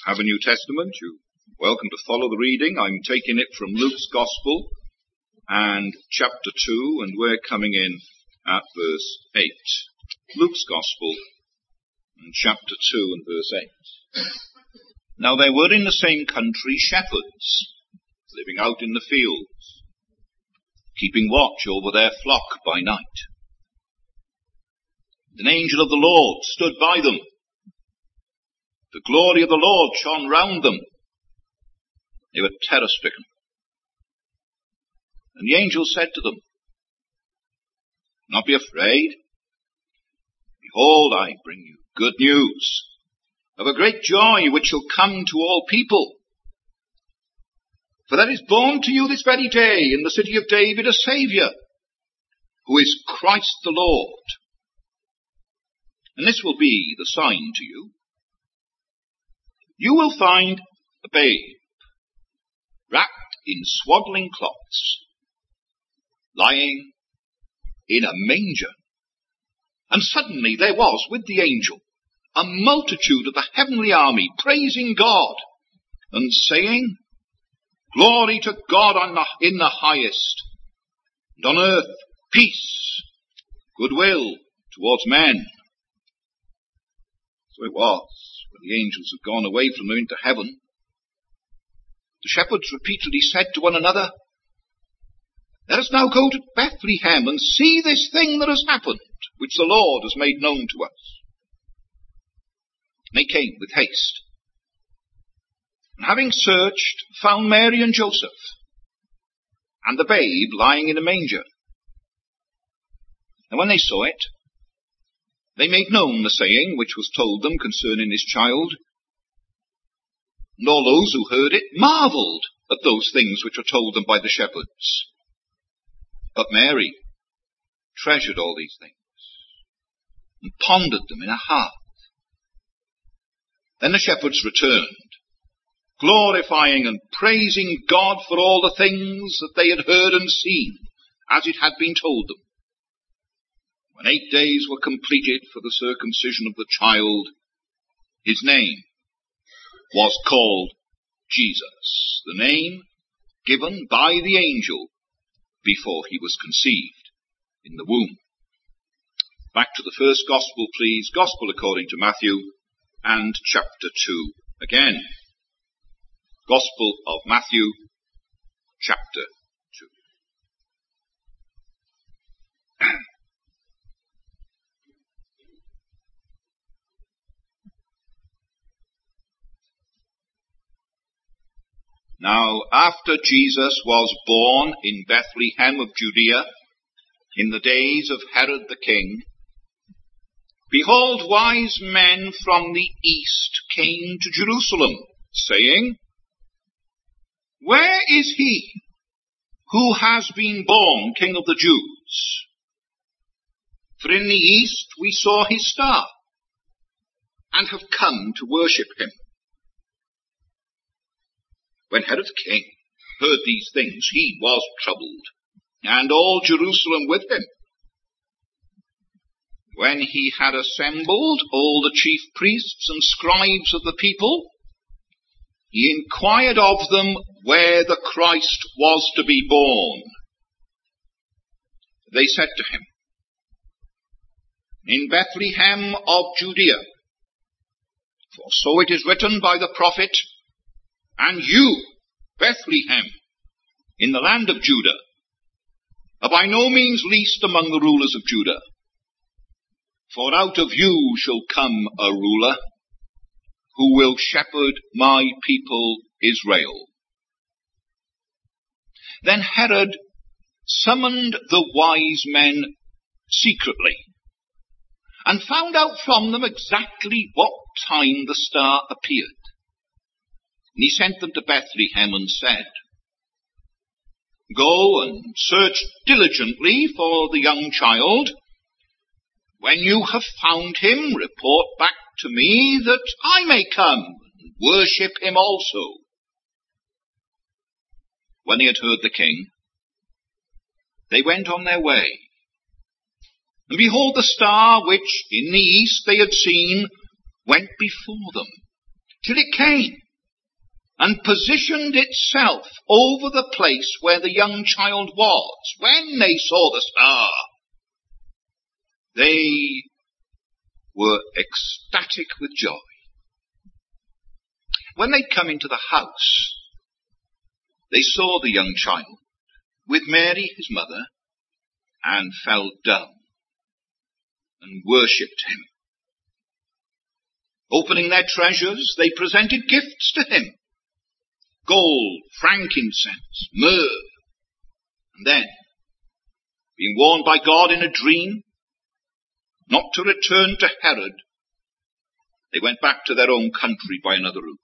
have a New Testament, you're welcome to follow the reading. I'm taking it from Luke's Gospel and chapter 2, and we're coming in at verse 8. Luke's Gospel and chapter 2 and verse 8. Now there were in the same country shepherds living out in the fields, keeping watch over their flock by night. An angel of the Lord stood by them. The glory of the Lord shone round them. They were terror-stricken. And the angel said to them, "Do not be afraid. Behold, I bring you good news of a great joy which shall come to all people. For there is born to you this very day in the city of David a Saviour, who is Christ the Lord. And this will be the sign to you. You will find a babe wrapped in swaddling cloths, lying in a manger." And suddenly there was with the angel a multitude of the heavenly army, praising God and saying, "Glory to God in the highest, and on earth peace, goodwill towards men." So it was, when the angels had gone away from them into heaven, the shepherds repeatedly said to one another, "Let us now go to Bethlehem and see this thing that has happened, which the Lord has made known to us." And they came with haste, and having searched, found Mary and Joseph, and the babe lying in a manger. And when they saw it, they made known the saying which was told them concerning this child. And all those who heard it marveled at those things which were told them by the shepherds. But Mary treasured all these things and pondered them in her heart. Then the shepherds returned, glorifying and praising God for all the things that they had heard and seen, as it had been told them. When 8 days were completed for the circumcision of the child, his name was called Jesus, the name given by the angel before he was conceived in the womb. Back to the first Gospel, please. Gospel according to Matthew and chapter 2 again. Gospel of Matthew, chapter 2. Now, after Jesus was born in Bethlehem of Judea, in the days of Herod the king, behold, wise men from the east came to Jerusalem, saying, "Where is he who has been born King of the Jews? For in the east we saw his star, and have come to worship him." When Herod the king heard these things, he was troubled, and all Jerusalem with him. When he had assembled all the chief priests and scribes of the people, he inquired of them where the Christ was to be born. They said to him, "In Bethlehem of Judea, for so it is written by the prophet, 'And you, Bethlehem, in the land of Judah, are by no means least among the rulers of Judah. For out of you shall come a ruler, who will shepherd my people Israel.' Then Herod summoned the wise men secretly, and found out from them exactly what time the star appeared. And he sent them to Bethlehem and said, 'Go and search diligently for the young child. When you have found him, report back to me, that I may come and worship him also.' When they had heard the king, they went on their way. And behold, the star which in the east they had seen went before them, till it came and positioned itself over the place where the young child was. When they saw the star, they were ecstatic with joy. When they come into the house, they saw the young child with Mary, his mother, and fell down and worshipped him. Opening their treasures, they presented gifts to him: gold, frankincense, myrrh. And then, being warned by God in a dream not to return to Herod, they went back to their own country by another route.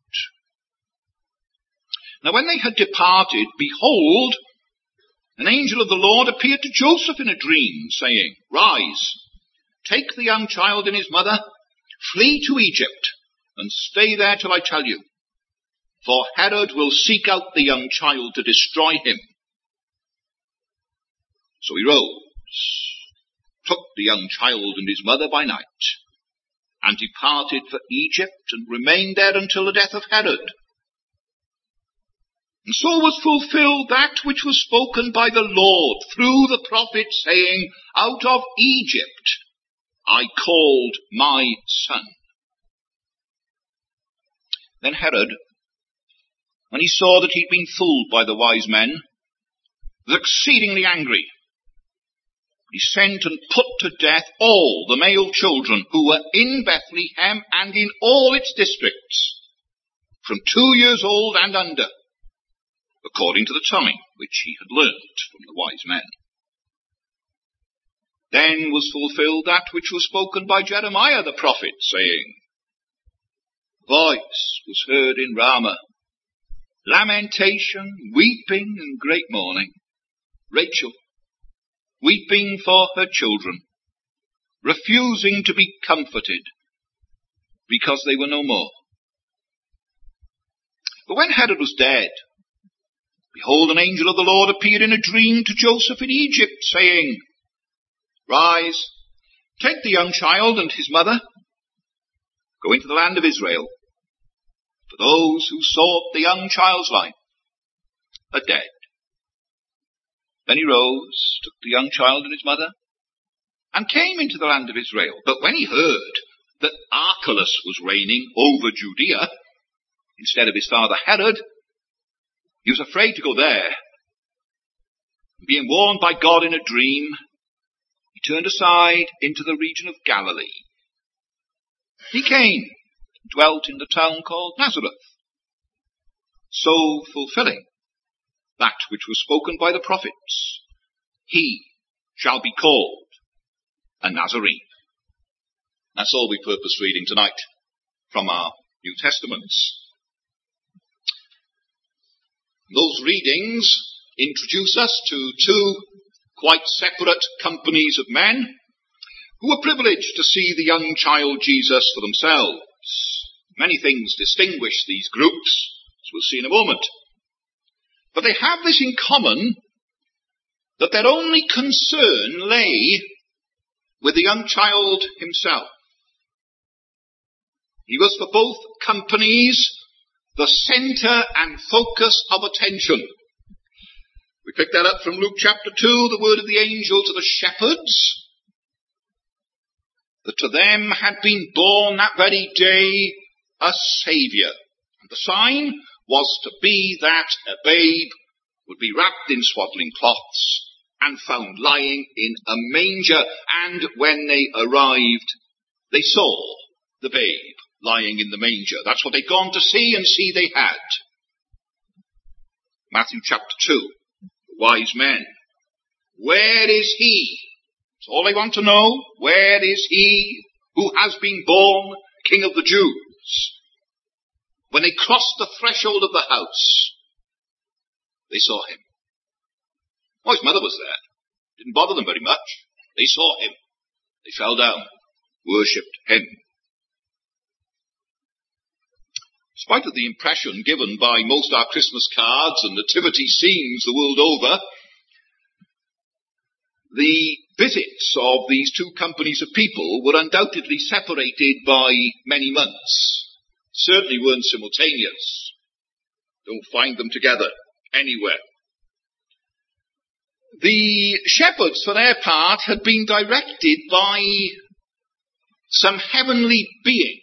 Now when they had departed, behold, an angel of the Lord appeared to Joseph in a dream, saying, "Rise, take the young child and his mother, flee to Egypt, and stay there till I tell you. For Herod will seek out the young child to destroy him." So he rose, took the young child and his mother by night, and departed for Egypt, and remained there until the death of Herod. And so was fulfilled that which was spoken by the Lord through the prophet, saying, "Out of Egypt I called my son." Then Herod, when he saw that he'd been fooled by the wise men, was exceedingly angry. He sent and put to death all the male children who were in Bethlehem and in all its districts, from 2 years old and under, according to the telling which he had learnt from the wise men. Then was fulfilled that which was spoken by Jeremiah the prophet, saying, "Voice was heard in Ramah, lamentation, weeping, and great mourning. Rachel, weeping for her children, refusing to be comforted, because they were no more." But when Herod was dead, behold, an angel of the Lord appeared in a dream to Joseph in Egypt, saying, "Rise, take the young child and his mother, go into the land of Israel, for those who sought the young child's life are dead." Then he rose, took the young child and his mother, and came into the land of Israel. But when he heard that Archelaus was reigning over Judea instead of his father Herod, he was afraid to go there. Being warned by God in a dream, he turned aside into the region of Galilee. He came and dwelt in the town called Nazareth, so fulfilling that which was spoken by the prophets: "He shall be called a Nazarene." That's all we purpose reading tonight from our New Testaments. Those readings introduce us to two quite separate companies of men who were privileged to see the young child Jesus for themselves. Many things distinguish these groups, as we'll see in a moment. But they have this in common, that their only concern lay with the young child himself. He was for both companies the centre and focus of attention. We pick that up from Luke chapter 2, the word of the angel to the shepherds, that to them had been born that very day a Saviour. And the sign was to be that a babe would be wrapped in swaddling cloths and found lying in a manger. And when they arrived, they saw the babe lying in the manger. That's what they'd gone to see, and see they had. Matthew chapter 2, the wise men. Where is he? That's all they want to know. Where is he who has been born King of the Jews? When they crossed the threshold of the house, they saw him. Oh, his mother was there. Didn't bother them very much. They saw him. They fell down, worshipped him. In spite of the impression given by most our Christmas cards and nativity scenes the world over, the visits of these two companies of people were undoubtedly separated by many months. certainly weren't simultaneous. Don't find them together anywhere. The shepherds, for their part, had been directed by some heavenly being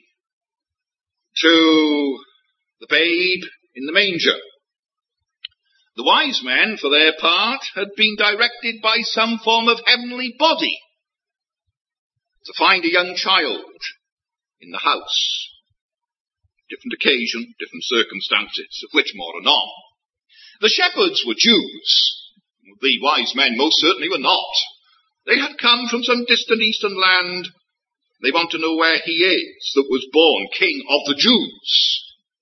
to the babe in the manger. The wise men, for their part, had been directed by some form of heavenly body to find a young child in the house. Different occasion, different circumstances, of which more anon. The shepherds were Jews. The wise men most certainly were not. They had come from some distant eastern land. They want to know where he is that was born King of the Jews.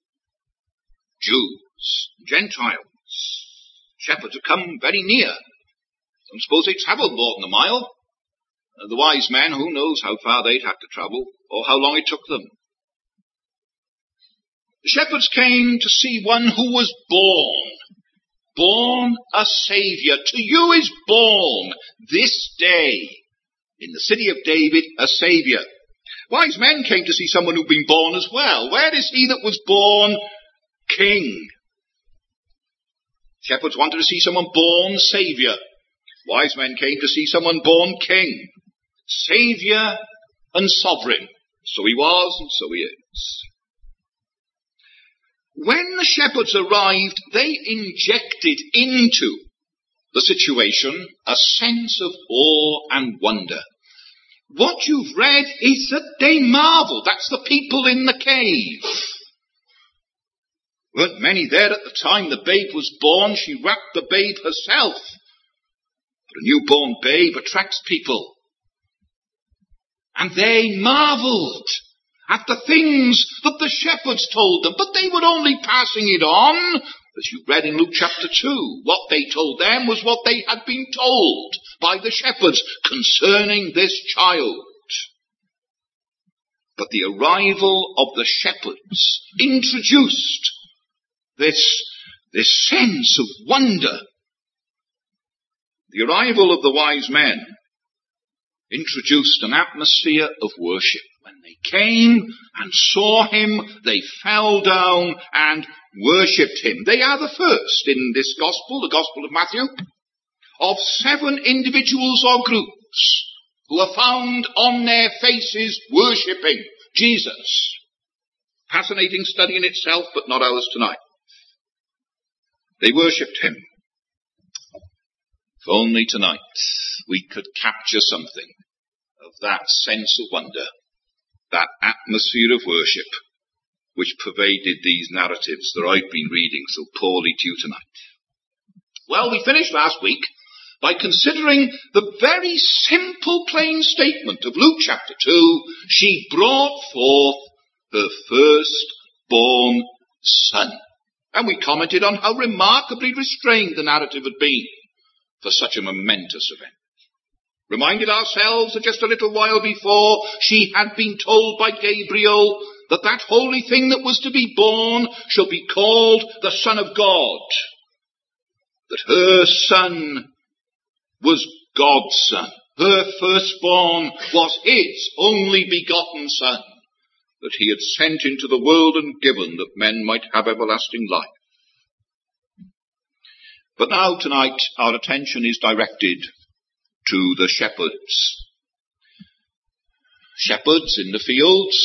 Jews, Gentiles. Shepherds had come very near. Don't suppose they travelled more than a mile. The wise men, who knows how far they'd had to travel, or how long it took them. The shepherds came to see one who was born a Saviour. To you is born this day in the city of David a Saviour. Wise men came to see someone who'd been born as well. Where is he that was born King? Shepherds wanted to see someone born Saviour. Wise men came to see someone born King. Saviour and Sovereign. So he was and so he is. When the shepherds arrived, they injected into the situation a sense of awe and wonder. What you've read is that they marveled. That's the people in the cave. Weren't many there at the time the babe was born. She wrapped the babe herself. But a newborn babe attracts people. And they marveled at the things that the shepherds told them. But they were only passing it on, as you read in Luke chapter 2. What they told them was what they had been told by the shepherds concerning this child. But the arrival of the shepherds introduced this sense of wonder. The arrival of the wise men introduced an atmosphere of worship. When they came and saw him, they fell down and worshipped him. They are the first in this gospel, the Gospel of Matthew, of 7 individuals or groups who are found on their faces worshipping Jesus. Fascinating study in itself, but not ours tonight. They worshipped him. If only tonight we could capture something of that sense of wonder, that atmosphere of worship which pervaded these narratives that I've been reading so poorly to you tonight. Well, we finished last week by considering the very simple, plain statement of Luke chapter 2. She brought forth her firstborn son. And we commented on how remarkably restrained the narrative had been for such a momentous event. Reminded ourselves that just a little while before she had been told by Gabriel that holy thing that was to be born shall be called the Son of God. That her son was God's son. Her firstborn was his only begotten son, that he had sent into the world and given that men might have everlasting life. But now tonight our attention is directed to the shepherds. Shepherds in the fields,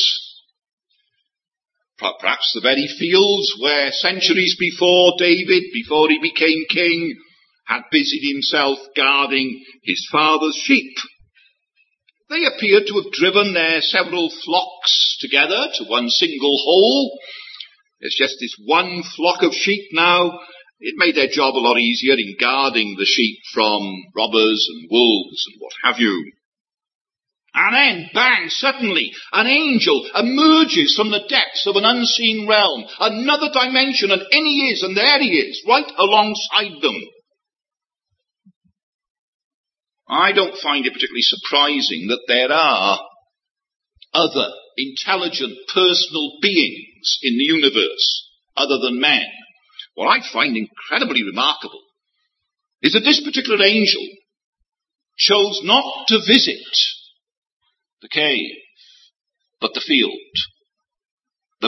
perhaps the very fields where centuries before David, before he became king, had busied himself guarding his father's sheep. They appeared to have driven their several flocks together to one single hole. There's just this one flock of sheep now. It made their job a lot easier in guarding the sheep from robbers and wolves and what have you. And then, bang, suddenly, an angel emerges from the depths of an unseen realm, another dimension, and in he is, and there he is, right alongside them. I don't find it particularly surprising that there are other intelligent, personal beings in the universe other than men. What I find incredibly remarkable is that this particular angel chose not to visit the cave, but the field. The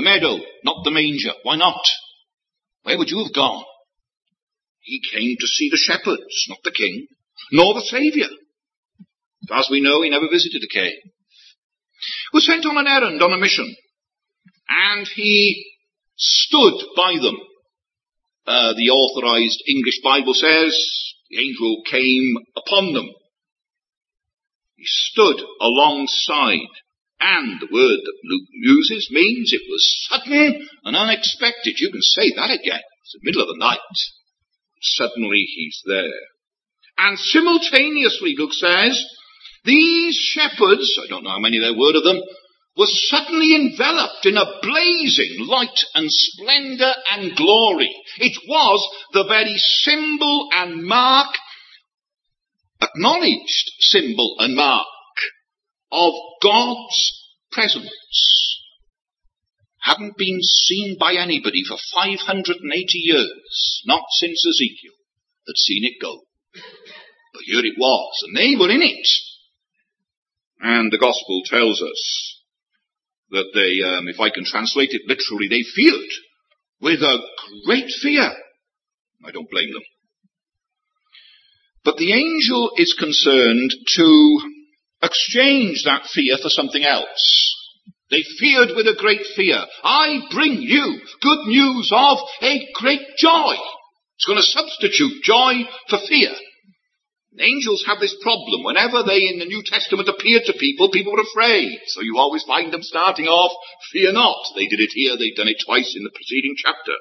The meadow, not the manger. Why not? Where would you have gone? He came to see the shepherds, not the king, nor the Saviour. As far as we know, he never visited a cave. He was sent on an errand, on a mission, and he stood by them. The authorized English Bible says the angel came upon them. He stood alongside, and the word that Luke uses means it was sudden and unexpected. You can say that again. It's the middle of the night. Suddenly he's there. And simultaneously, Luke says, these shepherds, I don't know how many there were of them, were suddenly enveloped in a blazing light and splendour and glory. It was the very symbol and mark, acknowledged symbol and mark of God's presence. Hadn't been seen by anybody for 580 years, not since Ezekiel had seen it go. But here it was, and they were in it. And the gospel tells us that they, if I can translate it literally, they feared with a great fear. I don't blame them. But the angel is concerned to exchange that fear for something else. They feared with a great fear. I bring you good news of a great joy. It's going to substitute joy for fear. Angels have this problem. Whenever they in the New Testament appeared to people, people were afraid. So you always find them starting off, fear not. They did it here, they've done it twice in the preceding chapter.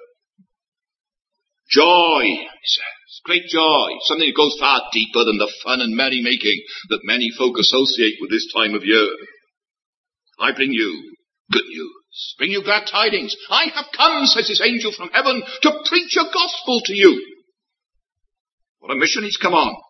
Joy, he says. Great joy. Something that goes far deeper than the fun and merrymaking that many folk associate with this time of year. I bring you good news. Bring you glad tidings. I have come, says this angel from heaven, to preach a gospel to you. What a mission he's come on.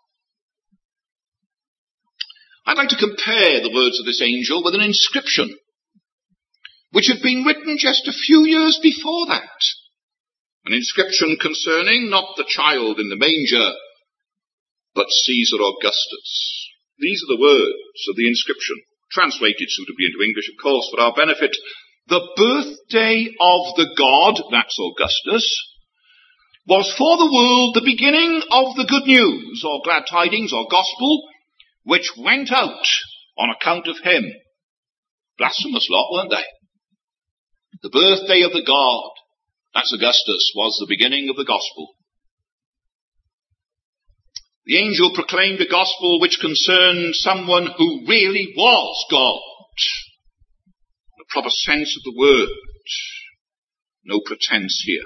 I'd like to compare the words of this angel with an inscription which had been written just a few years before that. An inscription concerning not the child in the manger, but Caesar Augustus. These are the words of the inscription, translated suitably into English, of course, for our benefit. The birthday of the god, that's Augustus, was for the world the beginning of the good news, or glad tidings, or gospel, which went out on account of him. Blasphemous lot, weren't they? The birthday of the god, that's Augustus, was the beginning of the gospel. The angel proclaimed a gospel which concerned someone who really was God. In the proper sense of the word. No pretense here.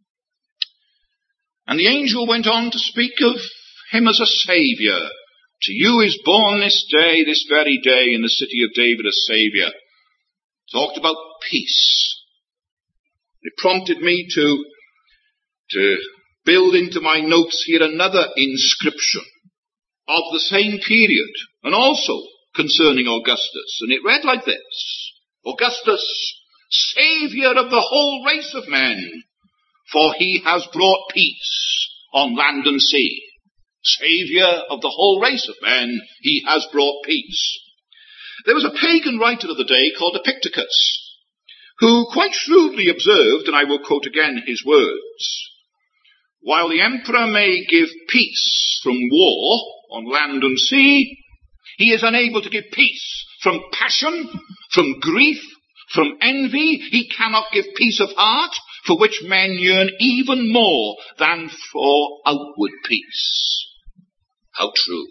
And the angel went on to speak of him as a saviour. To you is born this day, this very day, in the city of David, a saviour. Talked about peace. It prompted me to build into my notes here another inscription of the same period, and also concerning Augustus. And it read like this: Augustus, saviour of the whole race of men, for he has brought peace on land and sea. Saviour of the whole race of men, he has brought peace. There was a pagan writer of the day called Epictetus, who quite shrewdly observed, and I will quote again his words, while the emperor may give peace from war on land and sea, he is unable to give peace from passion, from grief, from envy. He cannot give peace of heart, for which men yearn even more than for outward peace. How true.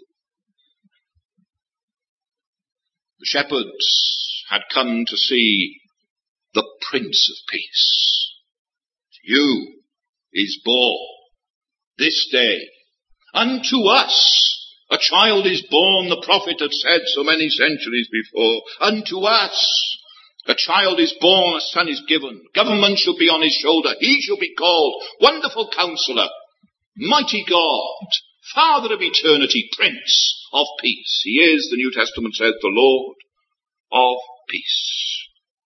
The shepherds had come to see the Prince of Peace. To you is born this day unto us a child is born, the prophet had said so many centuries before. Unto us a child is born, a son is given. Government shall be on his shoulder. He shall be called Wonderful Counselor, Mighty God, Father of eternity, Prince of Peace. He is, the New Testament says, the Lord of Peace.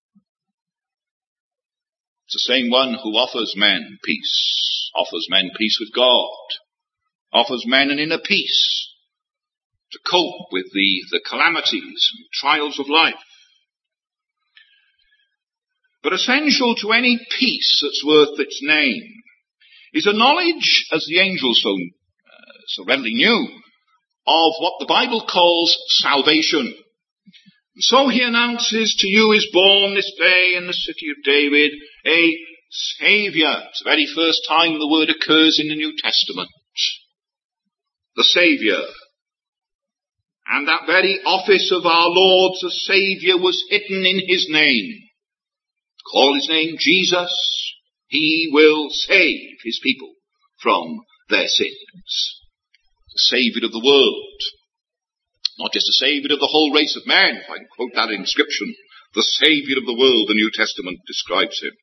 It's the same one who offers men peace with God, offers men an inner peace to cope with the calamities and trials of life. but essential to any peace that's worth its name, is a knowledge, as the angels so readily knew, of what the Bible calls salvation. And so he announces, to you is born this day in the city of David a Saviour. It's the very first time the word occurs in the New Testament. The Saviour. And that very office of our Lord, the Saviour, was hidden in his name. Call his name Jesus. He will save his people from their sins. The Saviour of the world. Not just a Saviour of the whole race of men, if I can quote that inscription. The Saviour of the world, the New Testament describes him.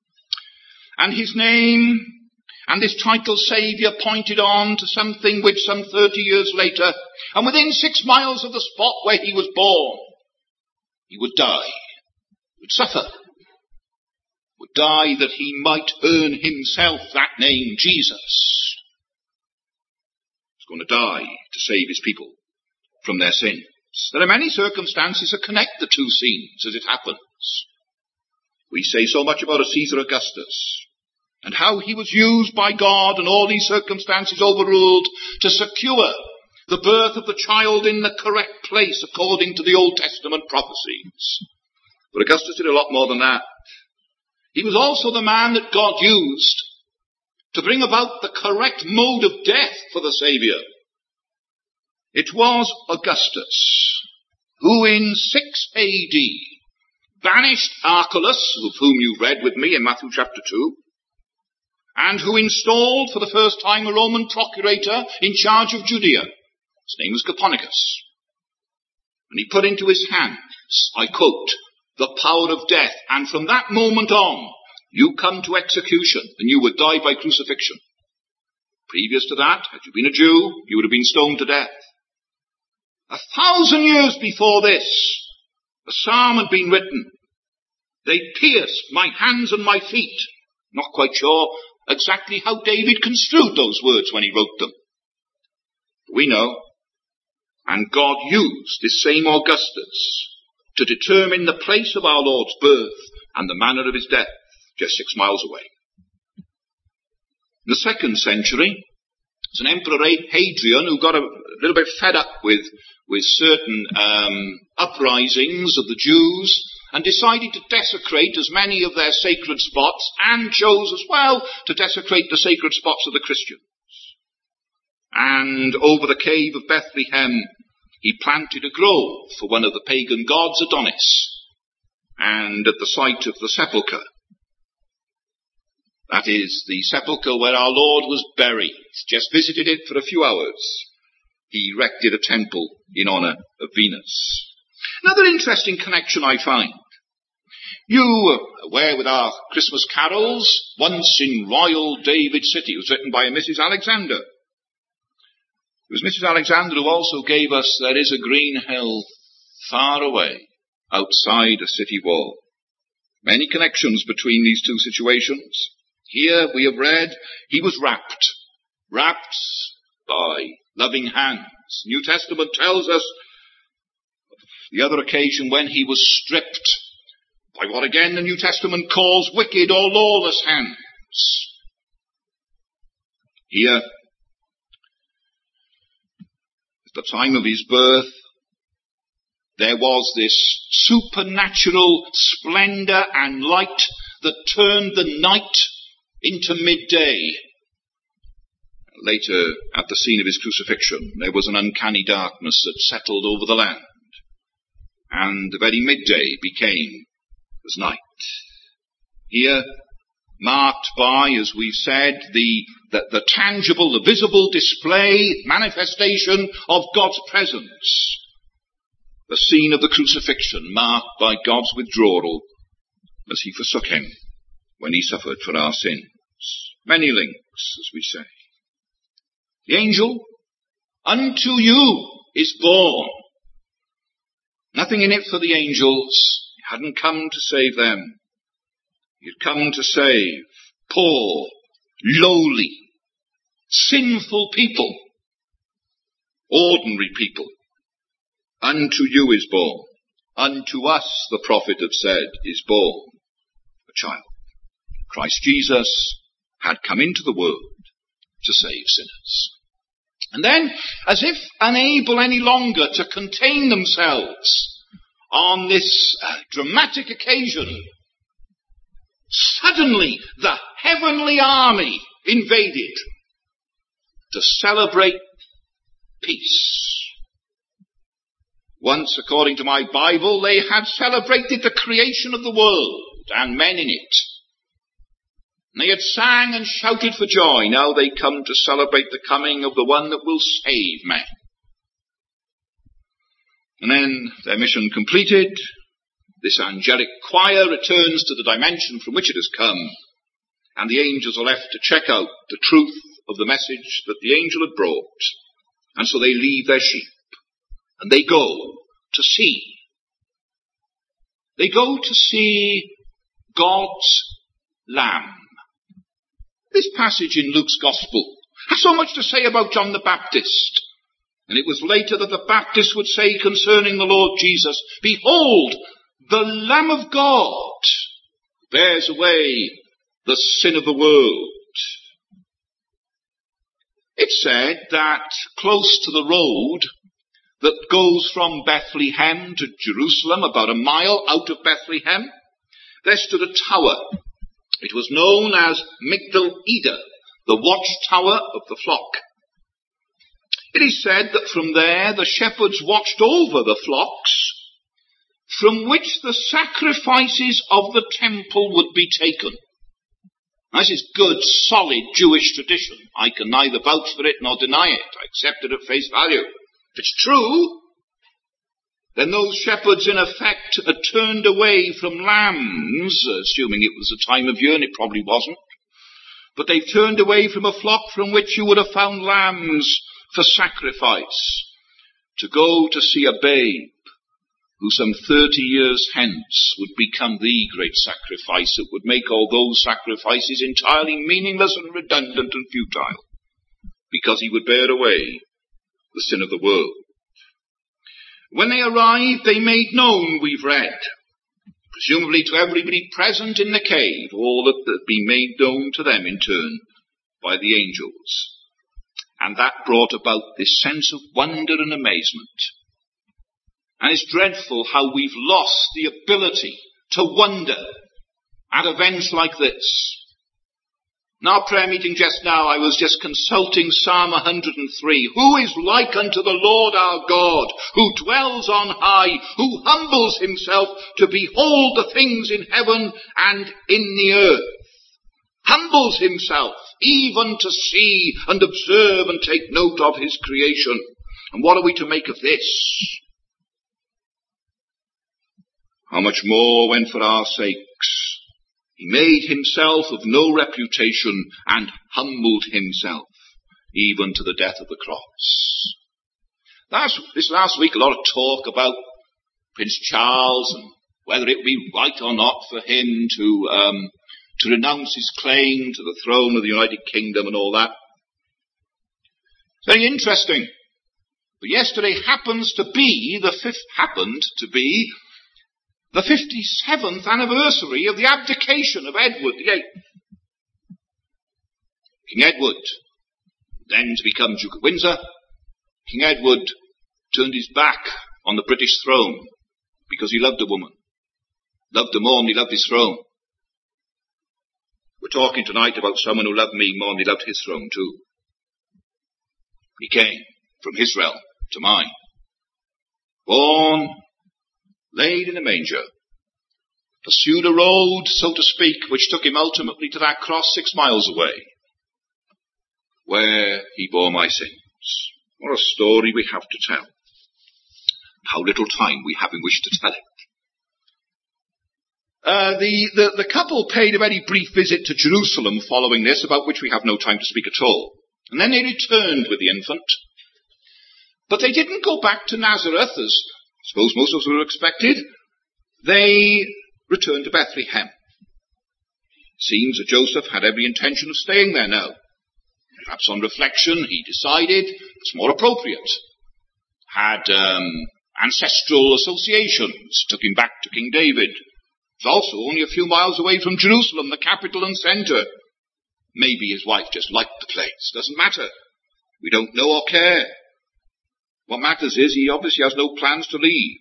And his name and this title Saviour pointed on to something which some 30 years later, and within 6 miles of the spot where he was born, he would die, would suffer, would die that he might earn himself that name, Jesus. He's going to die to save his people from their sins. There are many circumstances that connect the two scenes as it happens. We say so much about a Caesar Augustus, and how he was used by God and all these circumstances overruled to secure the birth of the child in the correct place according to the Old Testament prophecies. But Augustus did a lot more than that. He was also the man that God used to bring about the correct mode of death for the Saviour. It was Augustus who in 6 AD banished Archelaus, of whom you've read with me in Matthew chapter 2, and who installed for the first time a Roman procurator in charge of Judea. His name was Copernicus. And he put into his hands, I quote, the power of death, and from that moment on, you come to execution, and you would die by crucifixion. Previous to that, had you been a Jew, you would have been stoned to death. 1,000 years before this, a psalm had been written. They pierced my hands and my feet. Not quite sure exactly how David construed those words when he wrote them. We know. And God used this same Augustus to determine the place of our Lord's birth and the manner of his death, just 6 miles away. In the 2nd century, there's an Emperor Hadrian who got a little bit fed up with certain uprisings of the Jews and decided to desecrate as many of their sacred spots, and chose as well to desecrate the sacred spots of the Christians. And over the cave of Bethlehem, he planted a grove for one of the pagan gods, Adonis, and at the site of the sepulchre, that is, the sepulchre where our Lord was buried, just visited it for a few hours, he erected a temple in honour of Venus. Another interesting connection I find. You are aware with our Christmas carols, Once in Royal David City, was written by a Mrs. Alexander. It was Mrs. Alexander who also gave us There is a Green Hill Far Away, outside a city wall. Many connections between these two situations. Here we have read, he was wrapped by loving hands. New Testament tells us the other occasion when he was stripped by what again the New Testament calls wicked or lawless hands. Here, at the time of his birth, there was this supernatural splendour and light that turned the night into midday. Later, at the scene of his crucifixion, there was an uncanny darkness that settled over the land, and the very midday became as night. Here, marked by, as we've said, the tangible, the visible display, manifestation of God's presence. The scene of the crucifixion, marked by God's withdrawal as he forsook him when he suffered for our sins. Many links, as we say. The angel, unto you is born. Nothing in it for the angels. He hadn't come to save them. He had come to save poor, lowly, sinful people, ordinary people. Unto you is born. Unto us, the prophet had said, is born a child. Christ Jesus had come into the world to save sinners. And then, as if unable any longer to contain themselves on this dramatic occasion, suddenly the heavenly army invaded to celebrate peace. Once, according to my Bible, they had celebrated the creation of the world and men in it. And they had sang and shouted for joy. Now they come to celebrate the coming of the one that will save men. And then, their mission completed, this angelic choir returns to the dimension from which it has come, and the angels are left to check out the truth of the message that the angel had brought. And so they leave their sheep, and they go to see. They go to see God's Lamb. This passage in Luke's Gospel has so much to say about John the Baptist. And it was later that the Baptist would say concerning the Lord Jesus, "Behold, the Lamb of God bears away the sin of the world." It's said that close to the road that goes from Bethlehem to Jerusalem, about a mile out of Bethlehem, there stood a tower. It was known as Migdal Eder, the watchtower of the flock. It is said that from there the shepherds watched over the flocks from which the sacrifices of the temple would be taken. This is good, solid Jewish tradition. I can neither vouch for it nor deny it. I accept it at face value. If it's true, then those shepherds in effect had turned away from lambs, assuming it was a time of year, and it probably wasn't. But they turned away from a flock from which you would have found lambs for sacrifice, to go to see a babe who some 30 years hence would become the great sacrifice that would make all those sacrifices entirely meaningless and redundant and futile, because he would bear away the sin of the world. When they arrived, they made known, we've read, presumably to everybody present in the cave, all that had been made known to them in turn by the angels. And that brought about this sense of wonder and amazement. And it's dreadful how we've lost the ability to wonder at events like this. In our prayer meeting just now, I was just consulting Psalm 103. Who is like unto the Lord our God, who dwells on high, who humbles himself to behold the things in heaven and in the earth? Humbles himself even to see and observe and take note of his creation. And what are we to make of this? How much more when for our sakes he made himself of no reputation and humbled himself even to the death of the cross. This last week a lot of talk about Prince Charles and whether it be right or not for him to renounce his claim to the throne of the United Kingdom and all that. It's very interesting. But yesterday happened to be the 57th anniversary of the abdication of Edward VIII. King Edward, then to become Duke of Windsor, King Edward turned his back on the British throne because he loved a woman. Loved her more than he loved his throne. We're talking tonight about someone who loved me more than he loved his throne too. He came from his realm to mine. Born, laid in a manger, pursued a road, so to speak, which took him ultimately to that cross 6 miles away, where he bore my sins. What a story we have to tell. How little time we have in which to tell it. The couple paid a very brief visit to Jerusalem following this, about which we have no time to speak at all. And then they returned with the infant. But they didn't go back to Nazareth, as I suppose most of us would have expected. They returned to Bethlehem. It seems that Joseph had every intention of staying there now. Perhaps on reflection he decided it's more appropriate. Had ancestral associations, took him back to King David, It's also only a few miles away from Jerusalem, the capital and centre. Maybe his wife just liked the place. Doesn't matter. We don't know or care. What matters is he obviously has no plans to leave.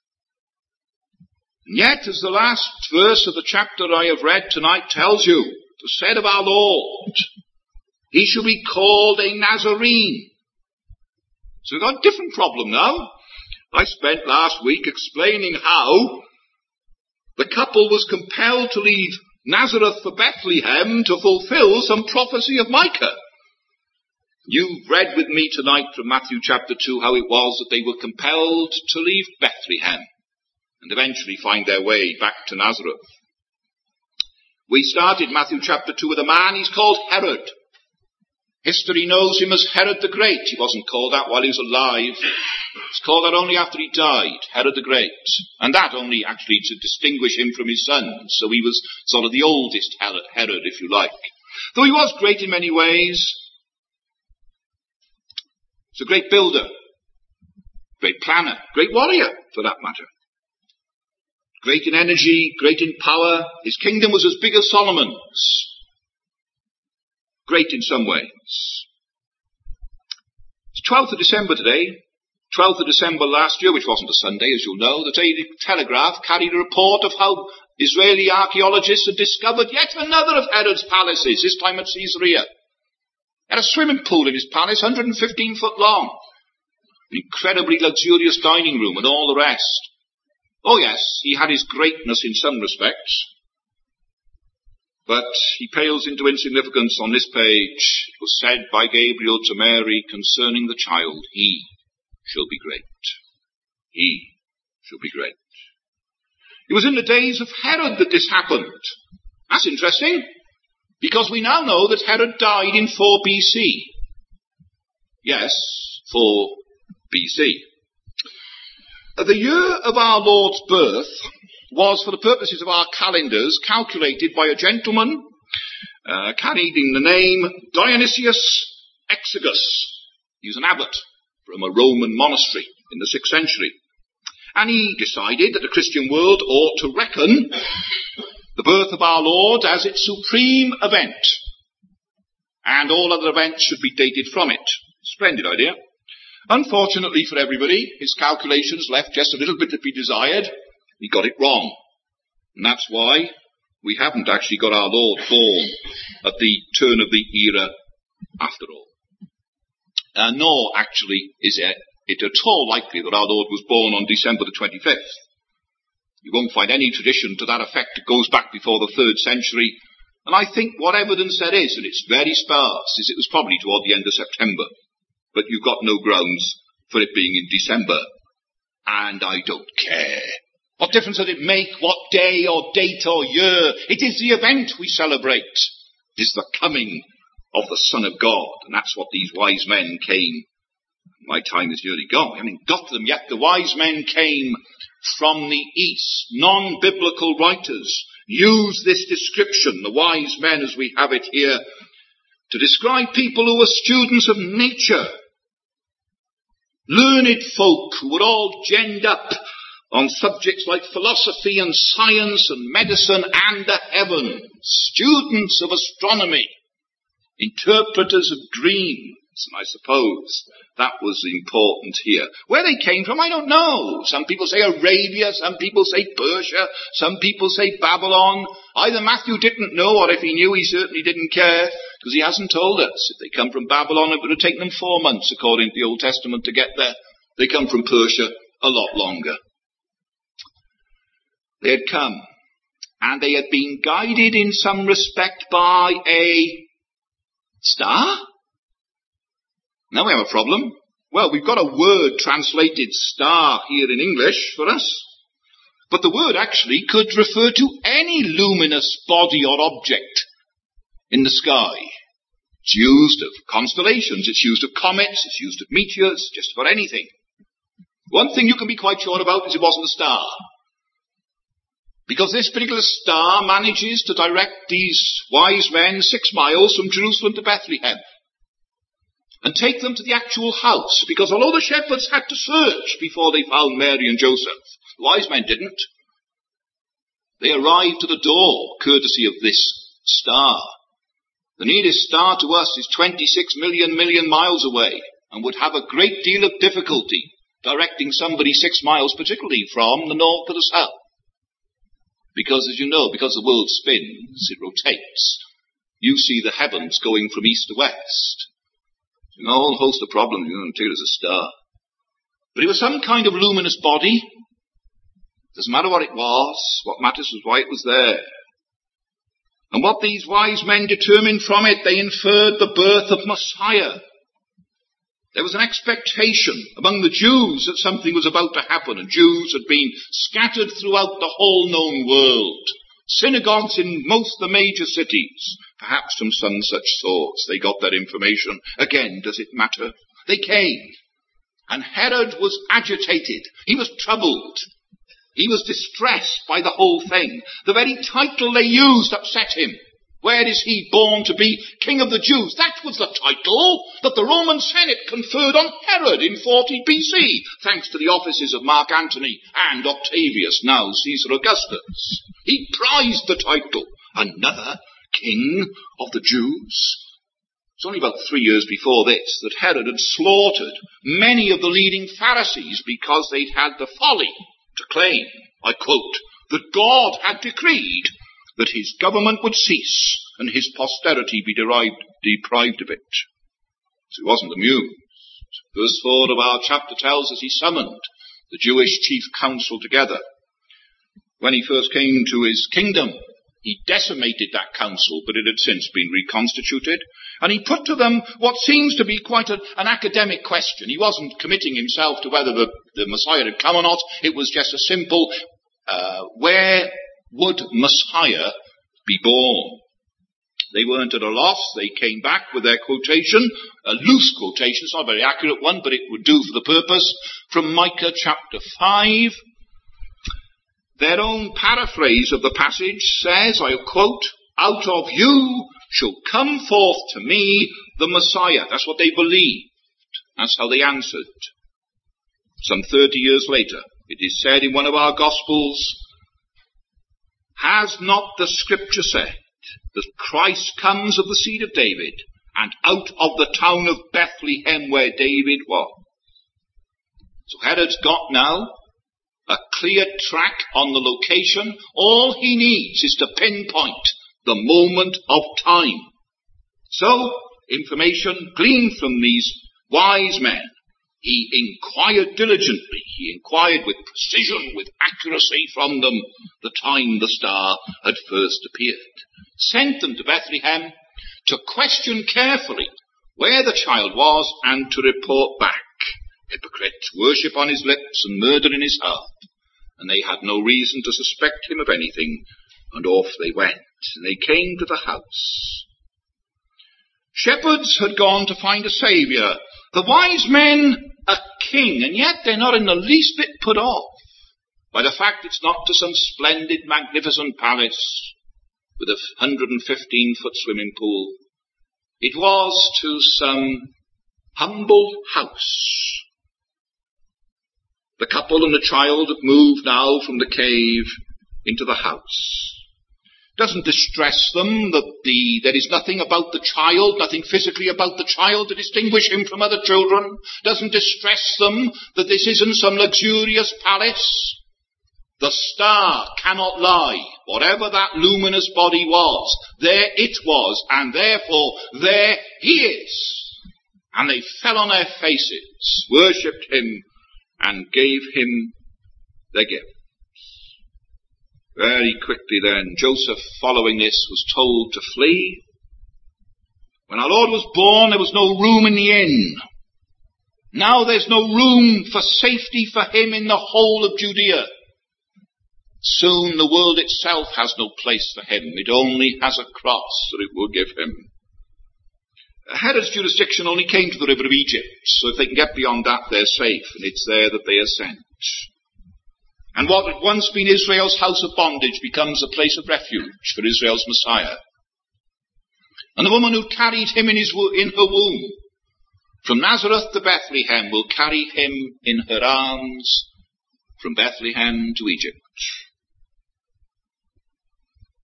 And yet, as the last verse of the chapter I have read tonight tells you, it was said of our Lord, he shall be called a Nazarene. So we've got a different problem now. I spent last week explaining how the couple was compelled to leave Nazareth for Bethlehem to fulfill some prophecy of Micah. You've read with me tonight from Matthew chapter 2 how it was that they were compelled to leave Bethlehem and eventually find their way back to Nazareth. We started Matthew chapter 2 with a man, he's called Herod. History knows him as Herod the Great. He wasn't called that while he was alive. It's called that only after he died, Herod the Great. And that only actually to distinguish him from his sons. So he was sort of the oldest Herod, if you like. Though he was great in many ways. He's a great builder, great planner, great warrior, for that matter. Great in energy, great in power. His kingdom was as big as Solomon's. Great in some ways. It's 12th of December today. 12th of December last year, which wasn't a Sunday, as you'll know, the Daily Telegraph carried a report of how Israeli archaeologists had discovered yet another of Herod's palaces, this time at Caesarea. He had a swimming pool in his palace, 115 foot long. An incredibly luxurious dining room and all the rest. Oh yes, he had his greatness in some respects. But he pales into insignificance on this page. It was said by Gabriel to Mary concerning the child, he shall be great. He shall be great. It was in the days of Herod that this happened. That's interesting, because we now know that Herod died in 4 BC. Yes, 4 BC. The year of our Lord's birth was, for the purposes of our calendars, calculated by a gentleman carrying the name Dionysius Exiguus. He was an abbot from a Roman monastery in the 6th century. And he decided that the Christian world ought to reckon the birth of our Lord as its supreme event. And all other events should be dated from it. Splendid idea. Unfortunately for everybody, his calculations left just a little bit to be desired. He got it wrong. And that's why we haven't actually got our Lord born at the turn of the era after all. Nor actually is it at all likely that our Lord was born on December the 25th. You won't find any tradition to that effect that goes back before the 3rd century. And I think what evidence there is, and it's very sparse, is it was probably toward the end of September. But you've got no grounds for it being in December. And I don't care. What difference does it make what day or date or year? It is the event we celebrate. It is the coming of the Son of God. And that's what these wise men came. My time is nearly gone. I haven't got to them yet. The wise men came from the east. Non-biblical writers use this description, the wise men as we have it here, to describe people who were students of nature. Learned folk who were all genned up on subjects like philosophy and science and medicine and the heavens. Students of astronomy. Interpreters of dreams. And I suppose that was important here. Where they came from, I don't know. Some people say Arabia, some people say Persia, some people say Babylon. Either Matthew didn't know, or if he knew, he certainly didn't care, because he hasn't told us. If they come from Babylon, it would have taken them 4 months, according to the Old Testament, to get there. They come from Persia, a lot longer. They had come, and they had been guided in some respect by a star? Now we have a problem. Well, we've got a word translated star here in English for us. But the word actually could refer to any luminous body or object in the sky. It's used of constellations, it's used of comets, it's used of meteors, just for anything. One thing you can be quite sure about is it wasn't a star. Because this particular star manages to direct these wise men 6 miles from Jerusalem to Bethlehem. And take them to the actual house, because although the shepherds had to search before they found Mary and Joseph, the wise men didn't. They arrived to the door, courtesy of this star. The nearest star to us is 26 million miles away, and would have a great deal of difficulty directing somebody 6 miles, particularly from the north to the south. Because, as you know, because the world spins, it rotates. You see the heavens going from east to west. A whole host of problems until there's a star. But it was some kind of luminous body. Doesn't matter what it was. What matters was why it was there. And what these wise men determined from it, they inferred the birth of Messiah. There was an expectation among the Jews that something was about to happen, and Jews had been scattered throughout the whole known world. Synagogues in most of the major cities, perhaps from some such source. They got that information. Again, does it matter? They came. And Herod was agitated. He was troubled. He was distressed by the whole thing. The very title they used upset him. Where is he born to be King of the Jews? That was the title that the Roman Senate conferred on Herod in 40 BC, thanks to the offices of Mark Antony and Octavius, now Caesar Augustus. He prized the title, another King of the Jews. It's only about 3 years before this that Herod had slaughtered many of the leading Pharisees because they'd had the folly to claim, I quote, that God had decreed that his government would cease and his posterity be deprived of it. So he wasn't amused. Verse 4 of our chapter tells us he summoned the Jewish chief council together. When he first came to his kingdom, he decimated that council, but it had since been reconstituted. And he put to them what seems to be quite an academic question. He wasn't committing himself to whether the Messiah had come or not. It was just a simple, where would Messiah be born? They weren't at a loss. They came back with their quotation, a loose quotation. It's not a very accurate one, but it would do for the purpose, from Micah chapter 5. Their own paraphrase of the passage says, I quote, out of you shall come forth to me the Messiah. That's what they believed. That's how they answered. Some 30 years later, it is said in one of our Gospels, has not the Scripture said that Christ comes of the seed of David and out of the town of Bethlehem where David was? So Herod's got now a clear track on the location. All he needs is to pinpoint the moment of time. So, information gleaned from these wise men. He inquired diligently. He inquired with precision, with accuracy from them, the time the star had first appeared. Sent them to Bethlehem to question carefully where the child was and to report back. Hypocrite, worship on his lips and murder in his heart. And they had no reason to suspect him of anything, and off they went. And they came to the house. Shepherds had gone to find a saviour. The wise men, a king, and yet they're not in the least bit put off by the fact it's not to some splendid, magnificent palace with a 115-foot swimming pool. It was to some humble house. The couple and the child have moved now from the cave into the house. Doesn't distress them that there is nothing about the child, nothing physically about the child to distinguish him from other children. Doesn't distress them that this isn't some luxurious palace. The star cannot lie. Whatever that luminous body was, there it was, and therefore there he is. And they fell on their faces, worshipped him, and gave him their gift. Very quickly then, Joseph, following this, was told to flee. When our Lord was born, there was no room in the inn. Now there's no room for safety for him in the whole of Judea. Soon the world itself has no place for him. It only has a cross that it will give him. Herod's jurisdiction only came to the river of Egypt, so if they can get beyond that, they're safe, and it's there that they are sent. And what had once been Israel's house of bondage becomes a place of refuge for Israel's Messiah. And the woman who carried him in her womb, from Nazareth to Bethlehem, will carry him in her arms from Bethlehem to Egypt.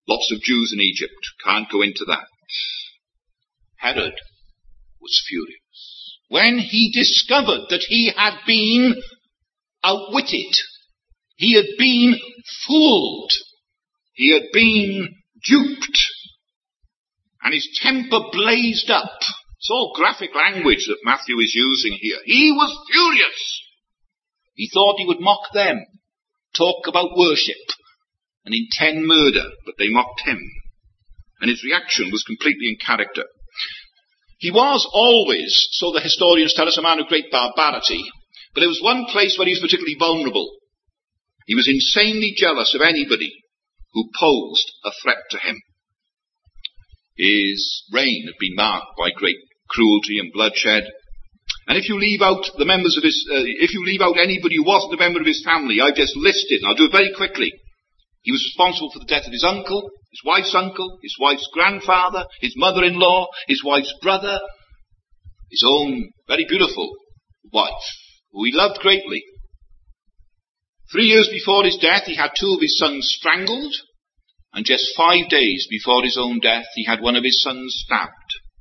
Lots of Jews in Egypt. Can't go into that. Herod was furious when he discovered that he had been outwitted. He had been fooled. He had been duped. And his temper blazed up. It's all graphic language that Matthew is using here. He was furious. He thought he would mock them, talk about worship, and intend murder, but they mocked him. And his reaction was completely in character. He was always, so the historians tell us, a man of great barbarity, but there was one place where he was particularly vulnerable. He was insanely jealous of anybody who posed a threat to him. His reign had been marked by great cruelty and bloodshed. And if you leave out the members of if you leave out anybody who wasn't a member of his family, I've just listed, and I'll do it very quickly. He was responsible for the death of his uncle, his wife's grandfather, his mother-in-law, his wife's brother, his own very beautiful wife, who he loved greatly. 3 years before his death, he had 2 of his sons strangled, and just 5 days before his own death, he had one of his sons stabbed.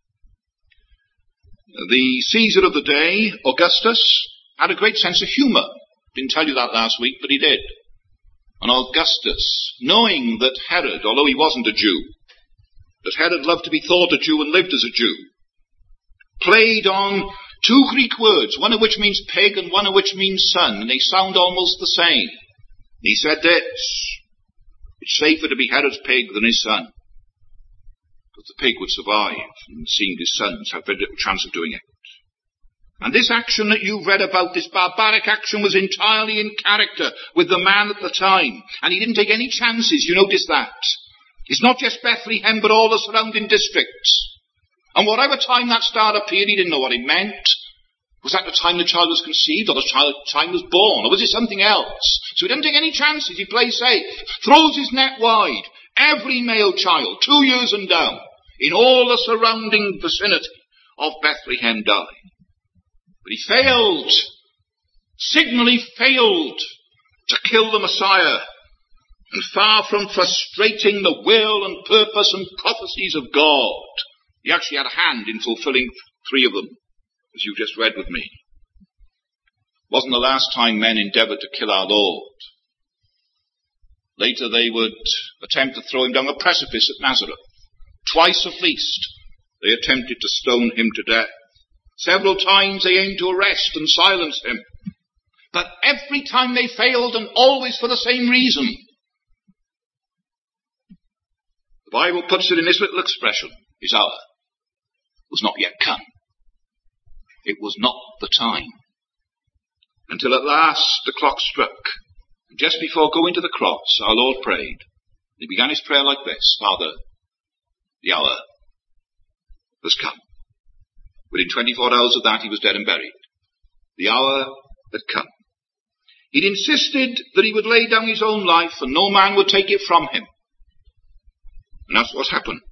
The Caesar of the day, Augustus, had a great sense of humour. Didn't tell you that last week, but he did. And Augustus, knowing that Herod, although he wasn't a Jew, that Herod loved to be thought a Jew and lived as a Jew, played on 2 Greek words, one of which means pig and one of which means son, and they sound almost the same. He said this: it's safer to be Herod's pig than his son, because the pig would survive, and seeing his sons have very little chance of doing it. And this action that you've read about, this barbaric action, was entirely in character with the man at the time. And he didn't take any chances, you notice that. It's not just Bethlehem, but all the surrounding districts. And whatever time that star appeared, he didn't know what it meant. Was that the time the child was conceived, or the time was born, or was it something else? So he didn't take any chances, he plays safe, throws his net wide. Every male child, 2 years and down, in all the surrounding vicinity of Bethlehem died. But he failed, signally failed to kill the Messiah. And far from frustrating the will and purpose and prophecies of God, he actually had a hand in fulfilling 3 of them, as you just read with me. It wasn't the last time men endeavoured to kill our Lord. Later they would attempt to throw him down a precipice at Nazareth. Twice at least they attempted to stone him to death. Several times they aimed to arrest and silence him. But every time they failed, and always for the same reason. The Bible puts it in this little expression: his hour was not yet come. It was not the time. Until at last the clock struck. And just before going to the cross, our Lord prayed. He began his prayer like this: Father, the hour has come. Within 24 hours of that, he was dead and buried. The hour had come. He'd insisted that he would lay down his own life and no man would take it from him. And that's what happened.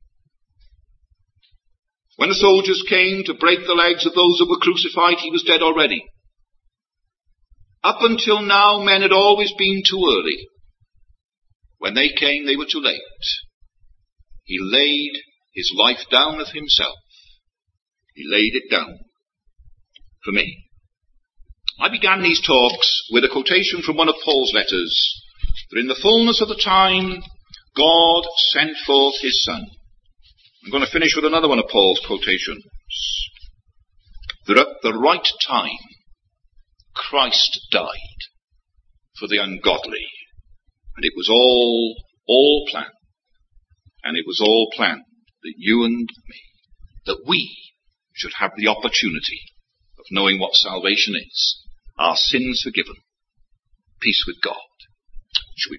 When the soldiers came to break the legs of those that were crucified, he was dead already. Up until now, men had always been too early. When they came, they were too late. He laid his life down of himself. He laid it down for me. I began these talks with a quotation from one of Paul's letters, that in the fullness of the time, God sent forth his Son. I'm going to finish with another one of Paul's quotations. That at the right time, Christ died for the ungodly. And it was all planned. And it was all planned that you and me, that we should have the opportunity of knowing what salvation is, our sins forgiven, peace with God. Should we